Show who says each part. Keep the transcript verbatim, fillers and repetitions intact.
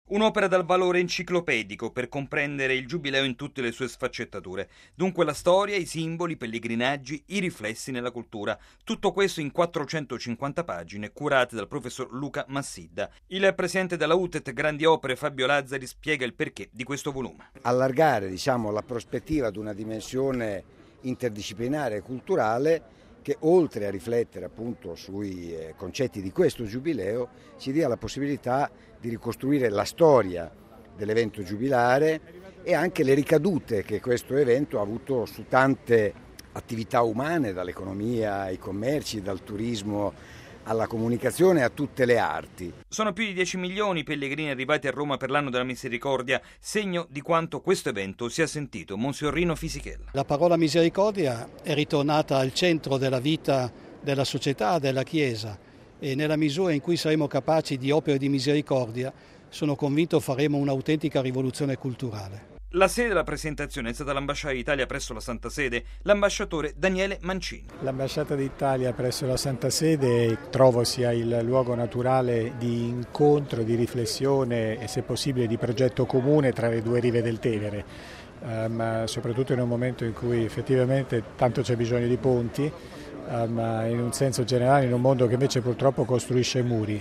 Speaker 1: Un'opera dal valore enciclopedico per comprendere il Giubileo in tutte le sue sfaccettature. Dunque la storia, i simboli, i pellegrinaggi, i riflessi nella cultura. Tutto questo in quattrocentocinquanta pagine curate dal professor Luca Massidda. Il presidente della U T E T Grandi Opere Fabio Lazzari spiega il perché di questo volume.
Speaker 2: Allargare, diciamo, la prospettiva ad una dimensione interdisciplinare e culturale che, oltre a riflettere appunto sui eh, concetti di questo giubileo, ci dia la possibilità di ricostruire la storia dell'evento giubilare e anche le ricadute che questo evento ha avuto su tante attività umane, dall'economia ai commerci, dal turismo alla comunicazione, a tutte le arti.
Speaker 1: Sono più di dieci milioni i pellegrini arrivati a Roma per l'anno della Misericordia, segno di quanto questo evento sia sentito. Monsignor Rino Fisichella.
Speaker 3: La parola misericordia è ritornata al centro della vita della società, della Chiesa, e nella misura in cui saremo capaci di opere di misericordia, sono convinto faremo un'autentica rivoluzione culturale.
Speaker 1: La sede della presentazione è stata l'Ambasciata d'Italia presso la Santa Sede, l'ambasciatore Daniele Mancini.
Speaker 4: L'Ambasciata d'Italia presso la Santa Sede trovo sia il luogo naturale di incontro, di riflessione e, se possibile, di progetto comune tra le due rive del Tevere, eh, ma soprattutto in un momento in cui effettivamente tanto c'è bisogno di ponti, eh, ma in un senso generale in un mondo che invece purtroppo costruisce muri.